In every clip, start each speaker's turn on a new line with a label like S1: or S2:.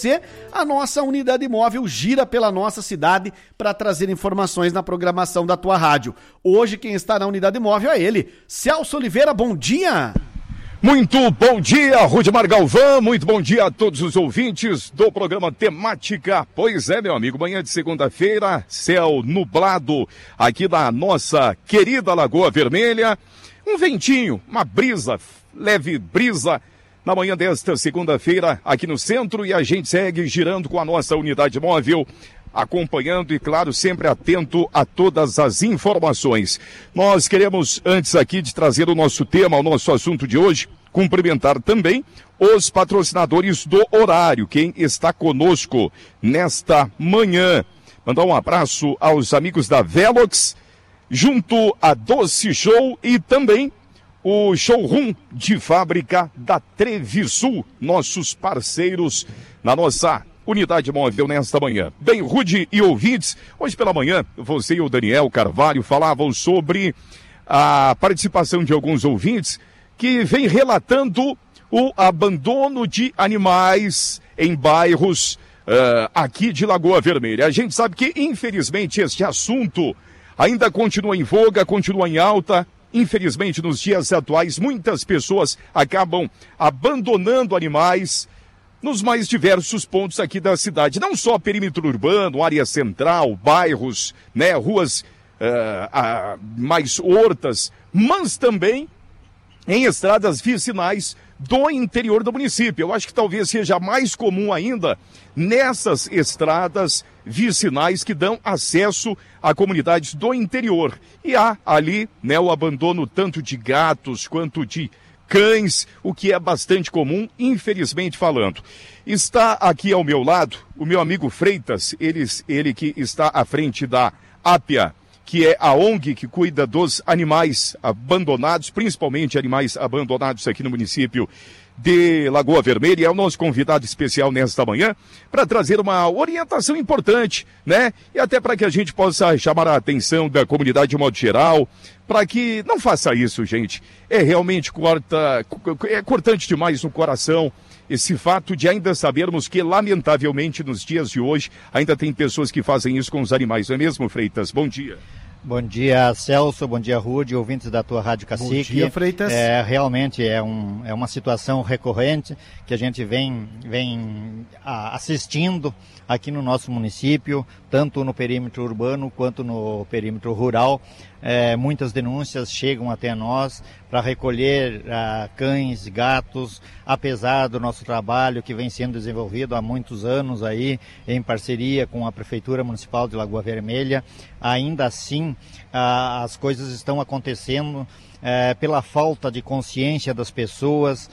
S1: A nossa unidade móvel gira pela nossa cidade para trazer informações na programação da tua rádio. Hoje quem está na unidade móvel é ele, Celso Oliveira, bom dia!
S2: Muito bom dia, Rudimar Galvão, muito bom dia a todos os ouvintes do programa Temática. Pois é, meu amigo, manhã de segunda-feira, céu nublado aqui na nossa querida Lagoa Vermelha. Um ventinho, uma brisa, leve brisa, na manhã desta segunda-feira aqui no centro, e a gente segue girando com a nossa unidade móvel, acompanhando e, claro, sempre atento a todas as informações. Nós queremos, antes aqui de trazer o nosso tema, o nosso assunto de hoje, cumprimentar também os patrocinadores do horário, quem está conosco nesta manhã. Mandar um abraço aos amigos da Velox, junto a Doce Show e também o showroom de fábrica da Trevisul, nossos parceiros na nossa unidade móvel nesta manhã. Bem, Rude e ouvintes, hoje pela manhã, você e o Daniel Carvalho falavam sobre a participação de alguns ouvintes que vem relatando o abandono de animais em bairros aqui de Lagoa Vermelha. A gente sabe que, infelizmente, este assunto ainda continua em voga, continua em alta. Infelizmente, nos dias atuais, muitas pessoas acabam abandonando animais nos mais diversos pontos aqui da cidade. Não só perímetro urbano, área central, bairros, né, ruas mais hortas, mas também em estradas vicinais do interior do município. Eu acho que talvez seja mais comum ainda nessas estradas vicinais que dão acesso a comunidades do interior. E há ali, né, o abandono tanto de gatos quanto de cães, o que é bastante comum, infelizmente falando. Está aqui ao meu lado o meu amigo Freitas, ele que está à frente da Ápia, que é a ONG que cuida dos animais abandonados, principalmente animais abandonados aqui no município de Lagoa Vermelha. É o nosso convidado especial nesta manhã para trazer uma orientação importante, né? E até para que a gente possa chamar a atenção da comunidade de modo geral, para que não faça isso, gente. É realmente cortante demais no coração esse fato de ainda sabermos que, lamentavelmente, nos dias de hoje, ainda tem pessoas que fazem isso com os animais. Não é mesmo, Freitas? Bom dia.
S3: Bom dia, Celso, bom dia, Rude, ouvintes da tua Rádio Cacique.
S1: Bom dia, Freitas.
S3: Realmente é uma situação recorrente que a gente vem assistindo aqui no nosso município, tanto no perímetro urbano quanto no perímetro rural. Muitas denúncias chegam até nós para recolher cães, gatos, apesar do nosso trabalho que vem sendo desenvolvido há muitos anos aí, em parceria com a Prefeitura Municipal de Lagoa Vermelha. Ainda assim, as coisas estão acontecendo pela falta de consciência das pessoas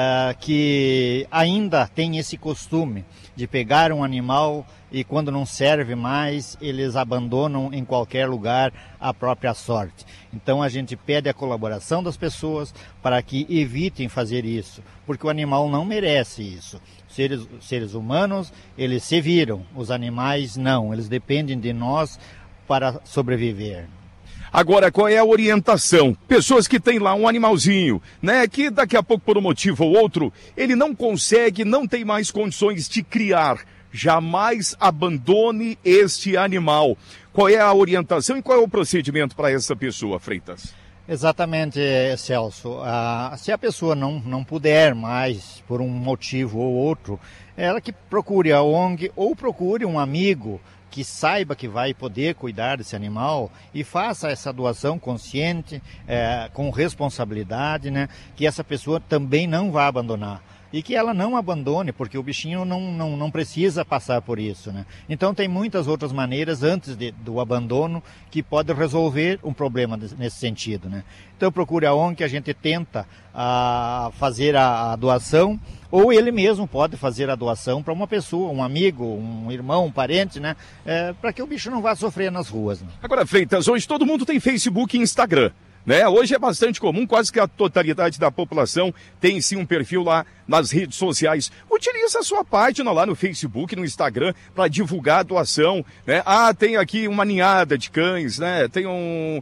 S3: que ainda têm esse costume de pegar um animal e quando não serve mais, eles abandonam em qualquer lugar à própria sorte. Então a gente pede a colaboração das pessoas para que evitem fazer isso, porque o animal não merece isso. Seres humanos, eles se viram, os animais não, eles dependem de nós para sobreviver.
S2: Agora, qual é a orientação? Pessoas que têm lá um animalzinho, né, que daqui a pouco, por um motivo ou outro, ele não consegue, não tem mais condições de criar. Jamais abandone este animal. Qual é a orientação e qual é o procedimento para essa pessoa, Freitas?
S3: Exatamente, Celso. Se a pessoa não puder mais, por um motivo ou outro, ela que procure a ONG ou procure um amigo que saiba que vai poder cuidar desse animal e faça essa doação consciente, com responsabilidade, né? Que essa pessoa também não vai abandonar. E que ela não abandone, porque o bichinho não precisa passar por isso, né? Então tem muitas outras maneiras antes do abandono que pode resolver um problema nesse sentido, né? Então procure a ONG que a gente tenta fazer a doação, ou ele mesmo pode fazer a doação para uma pessoa, um amigo, um irmão, um parente, né? Para que o bicho não vá sofrer nas ruas, né?
S2: Agora, Freitas, hoje todo mundo tem Facebook e Instagram, né? Hoje é bastante comum, quase que a totalidade da população tem sim um perfil lá nas redes sociais. Utilize a sua página lá no Facebook, no Instagram, para divulgar a doação, né? Tem aqui uma ninhada de cães, né? Tem um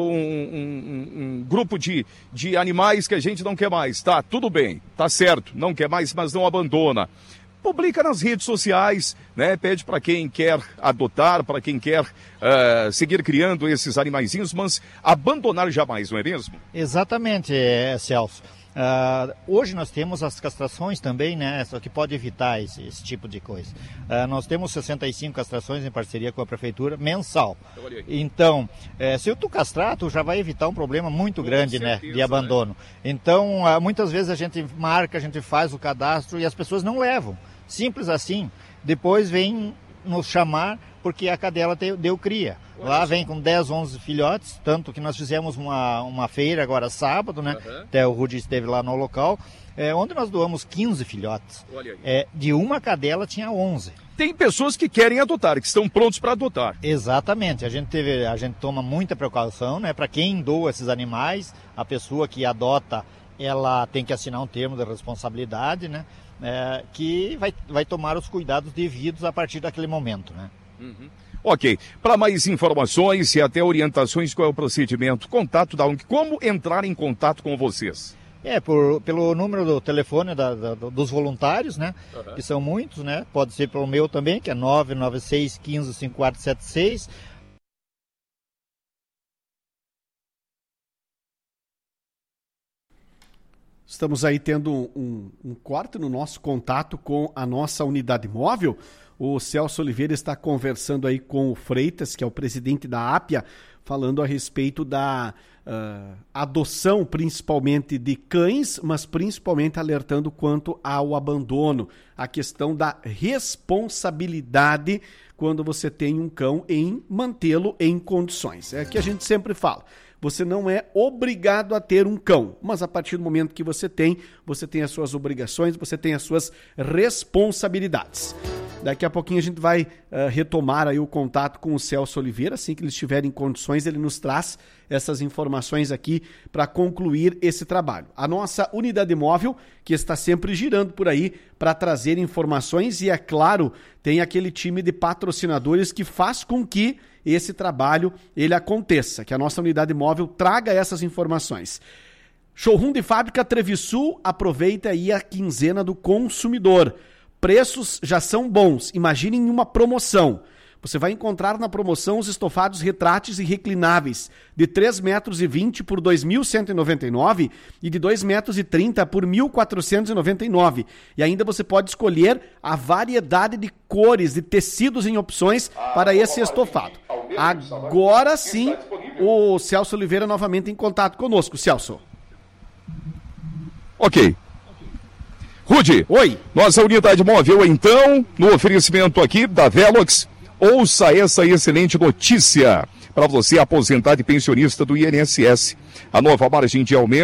S2: grupo de animais que a gente não quer mais. Tá, tudo bem, tá certo, não quer mais, mas não abandona. publica nas redes sociais, né? Pede para quem quer adotar, para quem quer seguir criando esses animaizinhos, mas abandonar jamais, não é mesmo?
S3: Exatamente, Celso. Hoje nós temos as castrações também, né? Só que pode evitar esse tipo de coisa. Nós temos 65 castrações em parceria com a prefeitura mensal. Então, se tu castrar, tu já vai evitar um problema muito grande, certeza, né? De abandono. Né? Então, muitas vezes a gente marca, a gente faz o cadastro e as pessoas não levam. Simples assim. Depois vem nos chamar porque a cadela deu cria. Lá vem com 10, 11 filhotes, tanto que nós fizemos uma feira agora sábado, né? Até o Rudi esteve lá no local, onde nós doamos 15 filhotes. De uma cadela tinha 11.
S2: Tem pessoas que querem adotar, que estão prontos para adotar.
S3: Exatamente, a gente toma muita precaução, né? Para quem doa esses animais, a pessoa que adota, ela tem que assinar um termo de responsabilidade, né? Que vai tomar os cuidados devidos a partir daquele momento, né?
S2: Ok, para mais informações e até orientações, qual é o procedimento? Contato da ONG, como entrar em contato com vocês?
S3: Pelo número do telefone dos voluntários, né? Que são muitos, né? Pode ser pelo meu também, que é 996 15 5476.
S1: Estamos aí tendo um corte no nosso contato com a nossa unidade móvel. O Celso Oliveira está conversando aí com o Freitas, que é o presidente da APIA, falando a respeito da adoção, principalmente de cães, mas principalmente alertando quanto ao abandono, a questão da responsabilidade quando você tem um cão em mantê-lo em condições. É que a gente sempre fala. Você não é obrigado a ter um cão, mas a partir do momento que você tem as suas obrigações, você tem as suas responsabilidades. Daqui a pouquinho a gente vai retomar aí o contato com o Celso Oliveira, assim que ele estiver em condições, ele nos traz essas informações aqui para concluir esse trabalho. A nossa unidade móvel, que está sempre girando por aí para trazer informações e, é claro, tem aquele time de patrocinadores que faz com que esse trabalho ele aconteça, que a nossa unidade móvel traga essas informações. Showroom de Fábrica Trevisul, aproveita aí a quinzena do consumidor. Preços já são bons, imaginem uma promoção. Você vai encontrar na promoção os estofados retráteis e reclináveis de 3,20 metros por R$ 2.199 e de 2,30 metros por R$ 1.499. E ainda você pode escolher a variedade de cores, de tecidos em opções para esse estofado. Agora sim, o Celso Oliveira novamente em contato conosco. Celso.
S2: Ok. Rudi,
S1: oi.
S2: Nossa unidade móvel, então, no oferecimento aqui da Velox, ouça essa excelente notícia para você, aposentado e pensionista do INSS. A nova margem de aumento